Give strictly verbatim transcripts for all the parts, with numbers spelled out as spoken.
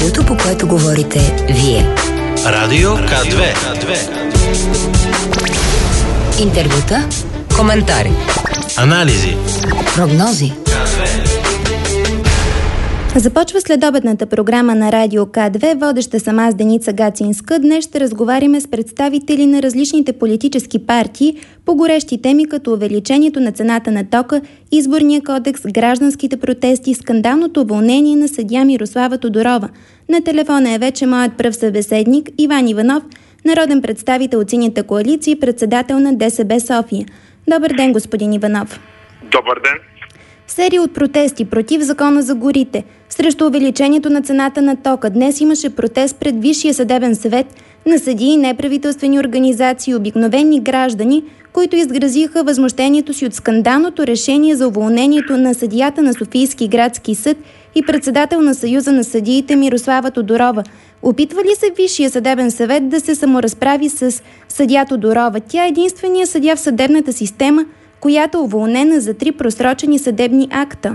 Радиото, по което говорите вие. Радио К две. Интервюта, коментари, анализи, прогнози. Започва следобедната програма на Радио К две. Водеща съм аз, Деница Гацинска. Днес ще разговаряме с представители на различните политически партии по горещи теми като увеличението на цената на тока, изборния кодекс, гражданските протести, скандалното уволнение на съдия Мирослава Тодорова. На телефона е вече моят пръв събеседник Иван Иванов, народен представител от Синята коалиция и председател на Д С Б София. Добър ден, господин Иванов. Добър ден. Серия от протести против закона за горите, срещу увеличението на цената на тока. Днес имаше протест пред Висшия съдебен съвет на съдии, неправителствени организации и обикновени граждани, които изразиха възмущението си от скандалното решение за уволнението на съдията на Софийски градски съд и председател на Съюза на съдиите Мирослава Тодорова. Опитва ли се Висшия съдебен съвет да се саморазправи с съдия Тодорова? Тя е единствения съдия в съдебната система, която е уволнена за три просрочени съдебни акта.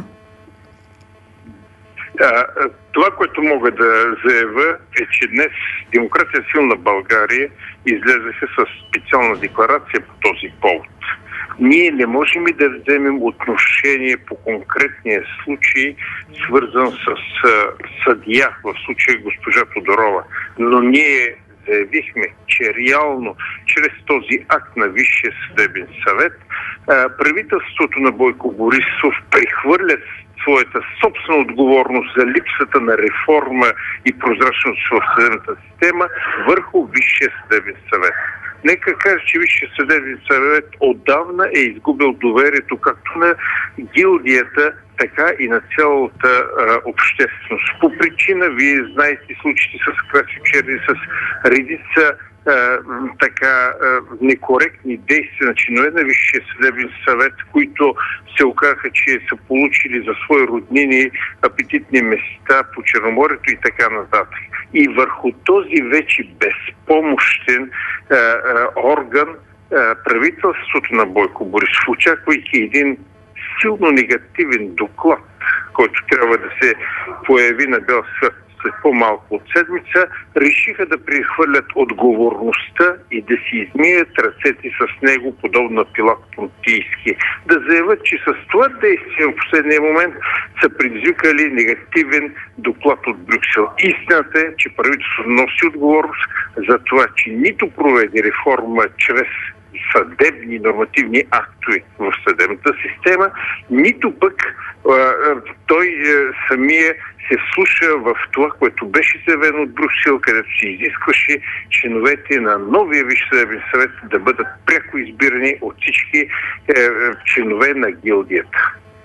А, това, което мога да заявя, е, че днес Демокрация силна България излезеха с специална декларация по този повод. Ние не можем да вземем отношение по конкретния случай, свързан с а, съдия, в случая госпожа Тодорова, но ние заявихме, че реално чрез този акт на Висшия съдебен съвет правителството на Бойко Борисов прехвърля своята собствена отговорност за липсата на реформа и прозрачност в съдебната система върху Висшия съдебен съвет. Нека кажа, че Висшия съдебен съвет отдавна е изгубил доверието както на гилдията, така и на цялата а, общественост. По причина, вие знаете случаите с Краси Черни, с редица а, така а, некоректни действия на чинове на Висшия съдебен съвет, които се оказаха, че са получили за свои роднини апетитни места по Черноморието и така нататък. И върху този вече безпомощен а, а, орган а, правителството на Бойко Борисов, очаквайки един силно негативен доклад, който трябва да се появи на бял свят след по-малко от седмица, решиха да прехвърлят отговорността и да си измият ръцете с него, подобно на Пилат Понтийски. Да заявят, че с това действие в последния момент са предизвикали негативен доклад от Брюксел. Истината е, че правителството носи отговорност за това, че нито проведе реформа чрез съдебни нормативни актове в съдебната система, нито пък а, той а, самия се вслуша в това, което беше заявено от Брюксел, където се изискваше членовете на новия Висш съдебен съвет да бъдат пряко избирани от всички е, членове на гилдията.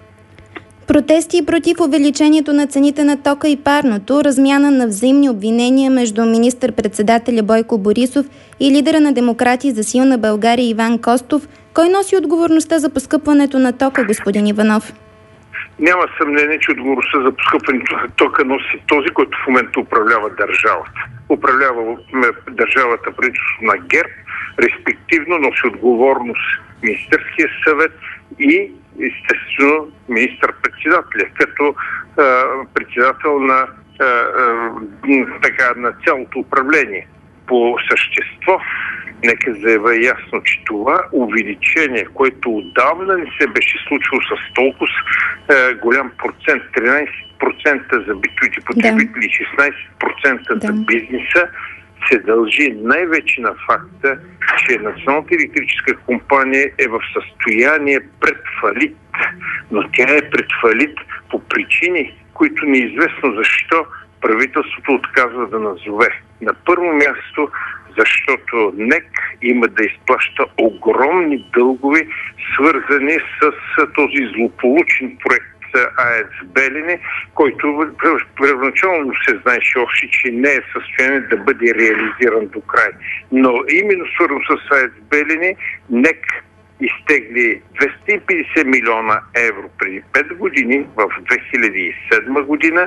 Протести против увеличението на цените на тока и парното, размяна на взаимни обвинения между министър-председателя Бойко Борисов и лидера на Демократи за силна България Иван Костов. Кой носи отговорността за поскъпването на тока, господин Иванов? Няма съмнение, че отговорността за поскъпването на тока носи този, който в момента управлява държавата. Управлява държавата правителството на ГЕРБ, респективно носи отговорност Министерския съвет и естествено министър-председателя, като а, председател на, а, а, така, на цялото управление. По същество, нека заявя ясно, че това увеличение, което отдавна не се беше случило с толкова а, голям процент, тринайсет процента за битовите потребители и шестнайсет процента да. за бизнеса, се дължи най-вече на факта, че Националната електрическа компания е в състояние пред фалит. Но тя е пред фалит по причини, които неизвестно защо правителството отказва да назове. На първо място, защото НЕК има да изплаща огромни дългове, свързани с този злополучен проект АЕЦ Белене, който първоначално се знаеше още, че не е в състояние да бъде реализиран до край. Но именно свързано с АЕЦ Белене, НЕК изтегли двеста и петдесет милиона евро преди пет години, в две хиляди и седма година.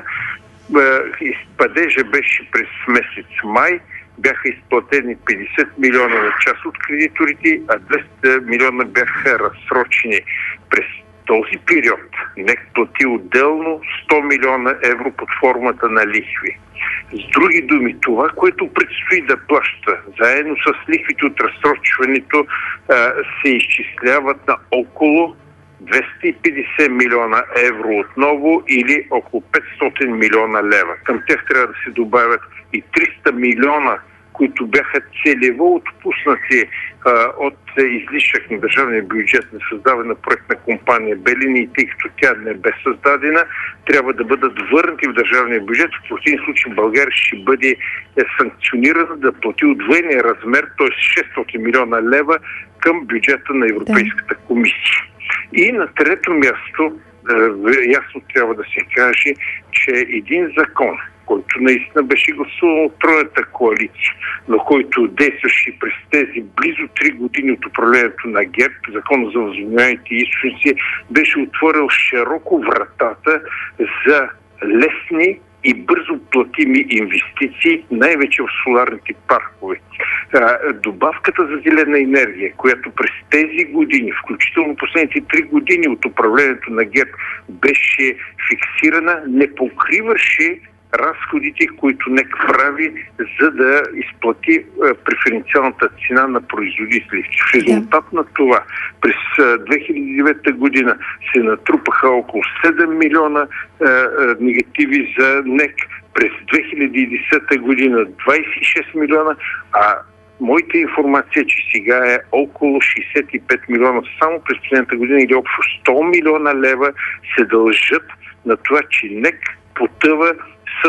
Падежа беше през месец май. Бяха изплатени петдесет милиона на част от кредиторите, а двеста милиона бяха разсрочени през този период НЕК плати отделно сто милиона евро под формата на лихви. С други думи, това, което предстои да плаща, заедно с лихвите от разсрочването, се изчисляват на около двеста и петдесет милиона евро отново или около петстотин милиона лева. Към тях трябва да се добавят и триста милиона, които бяха целево отпуснати а, от излишък на държавния бюджет на създаване на проектна компания Белини, и тъй като тя не бе създадена, трябва да бъдат върнати в държавния бюджет. В противен случай България ще бъде е, санкционирана да плати удвоения размер, т.е. шестстотин милиона лева към бюджета на Европейската комисия. И на трето място, е, ясно трябва да се каже, че един закон, който наистина беше гласуван от тройната коалиция, но който действаше през тези близо три години от управлението на ГЕРБ, Закона за възобновяемите източници, беше отворил широко вратата за лесни и бързо платими инвестиции, най-вече в соларните паркове. Добавката за зелена енергия, която през тези години, включително последните три години от управлението на ГЕРБ, беше фиксирана, не покриваше разходите, които НЕК прави, за да изплати е, преференциалната цена на производителите. В резултат на това през две хиляди и девета година се натрупаха около седем милиона е, е, негативи за НЕК, през две хиляди и десета година двадесет и шест милиона, а моята информация е, че сега е около шестдесет и пет милиона само през последната година, или общо сто милиона лева се дължат на това, че НЕК потъва с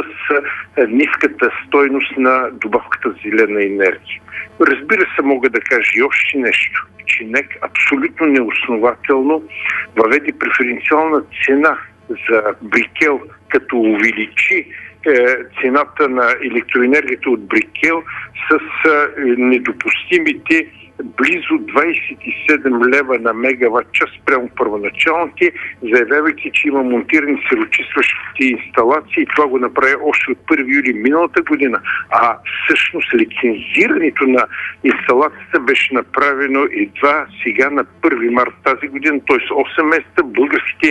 ниската стойност на добавката за зелена енергия. Разбира се, мога да кажа и още нещо, че НЕК абсолютно неоснователно въведе преференциална цена за Брикел, като увеличи е, цената на електроенергията от Брикел с е, недопустимите близо двадесет и седем лева на мегаватт час прямо първоначалните, заявявайки, че има монтирани серочистващи инсталации, и това го направи още от първи юли миналата година. А всъщност лицензирането на инсталацията беше направено едва сега на първи март тази година, т.е. осем месеца българските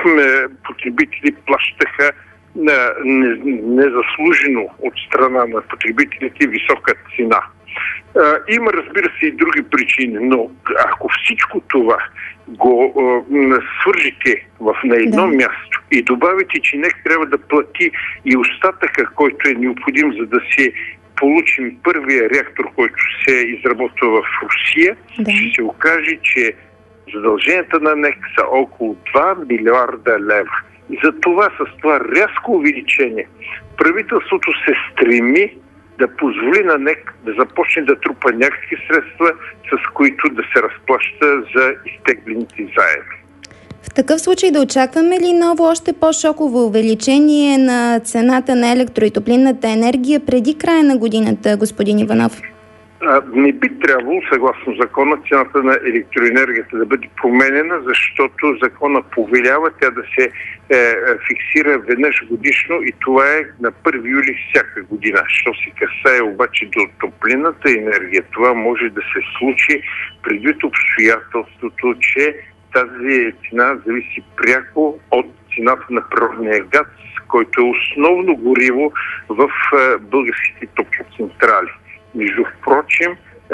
потребители плащаха незаслужено от страна на потребителите висока цена. Има, разбира се, и други причини, но ако всичко това го а, свържите в, на едно да. място и добавите, че НЕК трябва да плати и остатъка, който е необходим, за да се получим първия реактор, който се изработва в Русия, да. ще се окаже, че задълженията на НЕК са около два милиарда лева. И за това, с това рязко увеличение, правителството се стреми да позволи на НЕК да започне да трупа някакви средства, с които да се разплаща за изтеглените заеми. В такъв случай да очакваме ли ново, още по-шоково увеличение на цената на електро- и топлинната енергия преди края на годината, господин Иванов? Не би трябвало, съгласно закона, цената на електроенергията да бъде променена, защото закона повелява тя да се е, фиксира веднъж годишно, и това е на първи юли всяка година. Що се касае обаче до топлинната енергия, това може да се случи предвид обстоятелството, че тази цена зависи пряко от цената на природния газ, който е основно гориво в е, българските топлоцентрали. Между впрочем,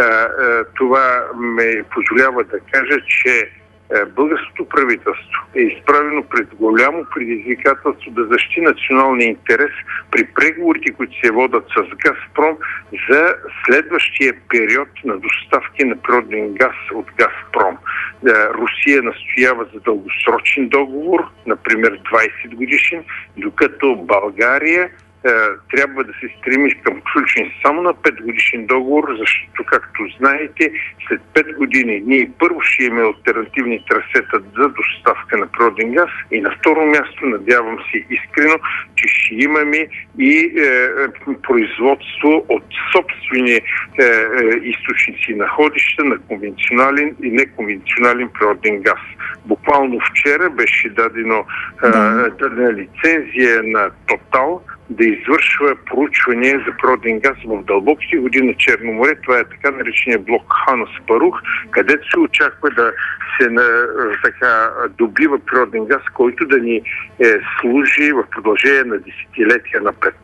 това ме позволява да кажа, че българското правителство е изправено пред голямо предизвикателство да защити националния интерес при преговорите, които се водят с Газпром за следващия период на доставки на природен газ от Газпром. Русия настоява за дългосрочен договор, например двадесет годишен, докато България трябва да се стреми към включен само на пет годишен договор, защото, както знаете, след пет години ние първо ще имаме алтернативни трасета за доставка на природен газ, и на второ място, надявам се искрено, че ще имаме и е, производство от собствени е, е, източници находища на конвенционален и неконвенционален природен газ. Буквално вчера беше дадено, да. е, дадена лицензия на Тотал да извършва проучване за природен газ в дълбоките води на Черно море. Това е така наречения блок Хан Аспарух, където се очаква да се на, така, добива природен газ, който да ни е, служи в продължение на десетилетия напред.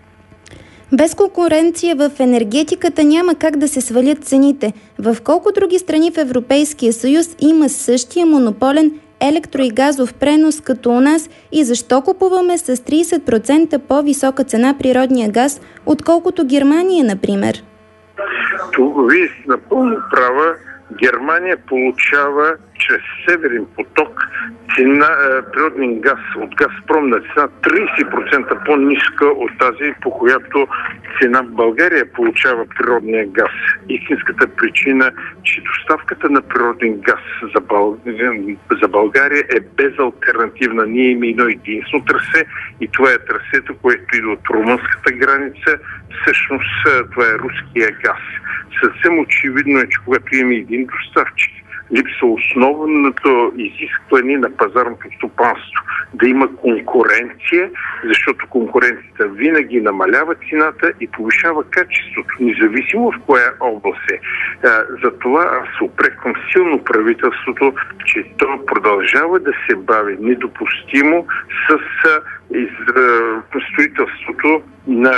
Без конкуренция в енергетиката няма как да се свалят цените. В колко други страни в Европейския съюз има същия монополен електро- и газов пренос като у нас и защо купуваме с трийсет процента по-висока цена природния газ, отколкото Германия, например? Това вие сте напълно права. Германия получава чрез Северен поток цена, е, природен газ от Газпром на цена трийсет процента по-ниска от тази, по която цена България получава природния газ. Истинската причина, че доставката на природен газ за, Бъл... за България е безалтернативна. Ние имаме едно единствено трасе и това е трасето, което идва от румънската граница. Всъщност това е руския газ. Съвсем очевидно е, че когато имаме един доставчик, липсва основното изискване на пазарното стопанство. Да има конкуренция, защото конкуренцията винаги намалява цената и повишава качеството, независимо в коя област е. Затова аз упреквам силно правителството, че то продължава да се бави недопустимо с строителството на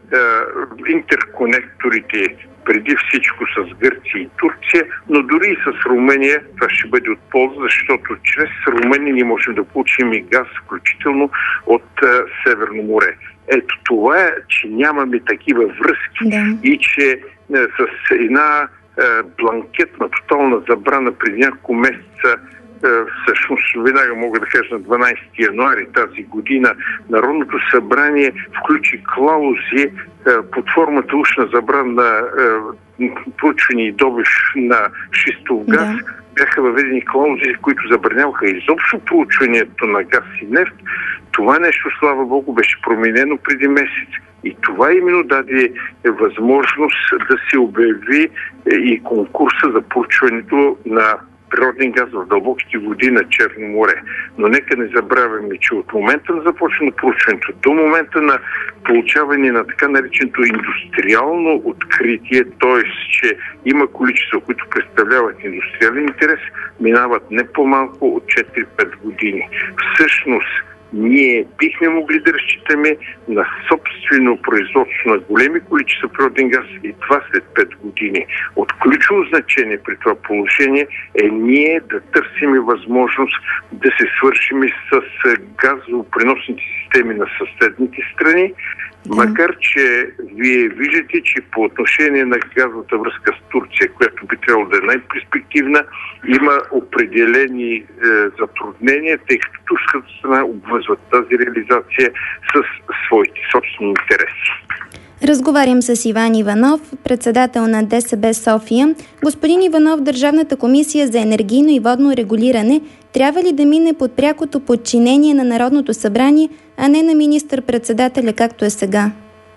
интерконекторите, преди всичко с Гърция и Турция, но дори и с Румъния това ще бъде от полза, защото чрез Румъния ние можем да получим и газ, включително от а, Северно море. Ето това е, че нямаме такива връзки да. И че а, с една а, бланкетна тотална забрана преди няколко месеца, всъщност веднага мога да кажа на дванайсети януари тази година, Народното събрание включи клаузи под формата уж на забрана на проучване и добив на шистов газ. Да. Бяха въведени клаузи, които забраняваха изобщо проучването на газ и нефт. Това нещо, слава Богу, беше променено преди месец. И това именно даде възможност да се обяви и конкурса за проучването на природен газ в дълбоките води на Черно море. Но нека не забравяме, че от момента на започване на проучването до момента на получаване на така нареченото индустриално откритие, т.е. че има количества, които представляват индустриален интерес, минават не по-малко от четири-пет години. Всъщност, ние бихме могли да разчитаме на собствено производство на големи количества природен газ и това след пет години. От ключово значение при това положение е ние да търсим възможност да се свършим с газопреносните системи на съседните страни, да. Макар че вие виждате, че по отношение на газовата връзка с Турция, която би трябвало да е най-перспективна, има определени е, затруднения, тъй като турската страна обвързват тази реализация с своите собствени интереси. Разговарям с Иван Иванов, председател на ДСБ София. Господин Иванов, Държавната комисия за енергийно и водно регулиране трябва ли да мине под прякото подчинение на Народното събрание, а не на министър-председателя, както е сега?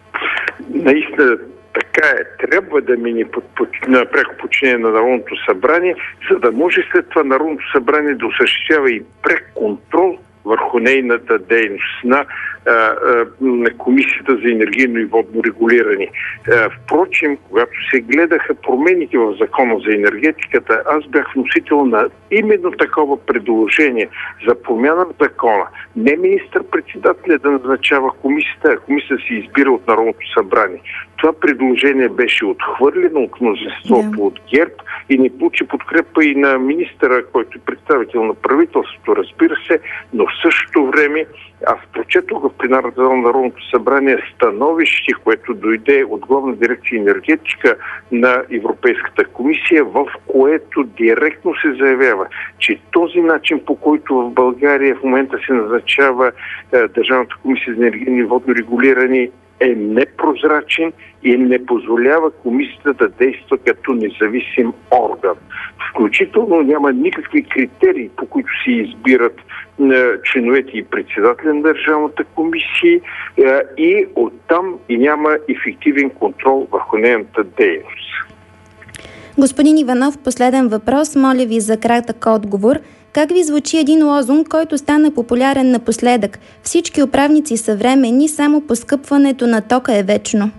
Наистина така е. Трябва да мине под, под, на пряко подчинение на Народното събрание, за да може след това Народното събрание да осъществява и пряк контрол върху нейната дейност на, а, а, на Комисията за енергийно и водно регулиране. А, впрочем, когато се гледаха промените в Закона за енергетиката, аз бях вносител на именно такова предложение за промяна на закона. Не министър-председателя да назначава комисията, а комисията се избира от Народното събрание. Това предложение беше отхвърлено от мнозинството yeah. от ГЕРБ и не получи подкрепа и на министъра, който е представител на правителството, разбира се, но в същото време аз прочетох в пленарната зала на Народното събрание становище, което дойде от Главна дирекция енергетика на Европейската комисия, в което директно се заявява, че този начин, по който в България в момента се назначава е, Държавната комисия за енергийно и водно регулиране, е непрозрачен и не позволява комисията да действа като независим орган. Включително няма никакви критерии, по които се избират членовете и председателя на Държавната комисия и оттам и няма ефективен контрол върху нейната дейност. Господин Иванов, последен въпрос. Моля ви за кратък отговор. Как ви звучи един лозунг, който стана популярен напоследък? Всички управници са временни, само поскъпването на тока е вечно.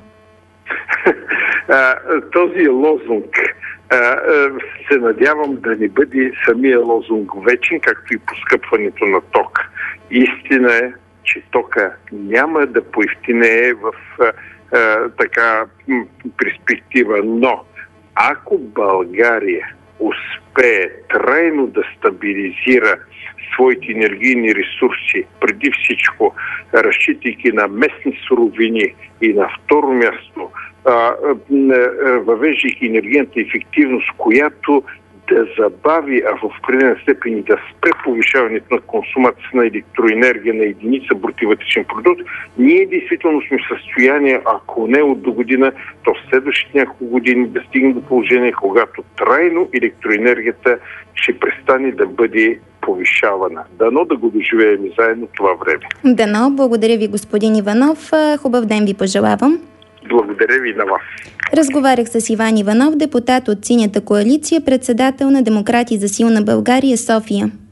Този лозунг се надявам да не бъде самия лозунг вечен, както и поскъпването на ток. Истина е, че тока няма да поевтинее в а, така перспектива, но ако България успее трайно да стабилизира своите енергийни ресурси, преди всичко разчитайки на местни суровини и на второ място въвеждайки енергийната ефективност, която да забави, а в определена степен и да спре повишаването на консумация на електроенергия на единица брутовътрешен продукт, ние действително сме в състояние, ако не от до година, то в следващите няколко години да стигнем до положение, когато трайно електроенергията ще престане да бъде повишавана. Дано да го доживеем заедно това време. Дано, благодаря ви, господин Иванов. Хубав ден ви пожелавам. Благодаря ви на вас. Разговарях с Иван Иванов, депутат от Синята коалиция, председател на Демократи за силна България, София.